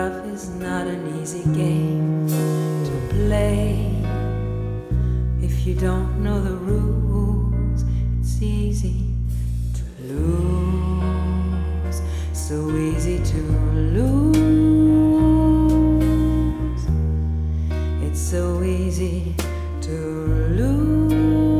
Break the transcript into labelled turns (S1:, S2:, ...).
S1: Love is not an easy game to play. If you don't know the rules, it's easy to lose. So easy to lose. It's so easy to lose.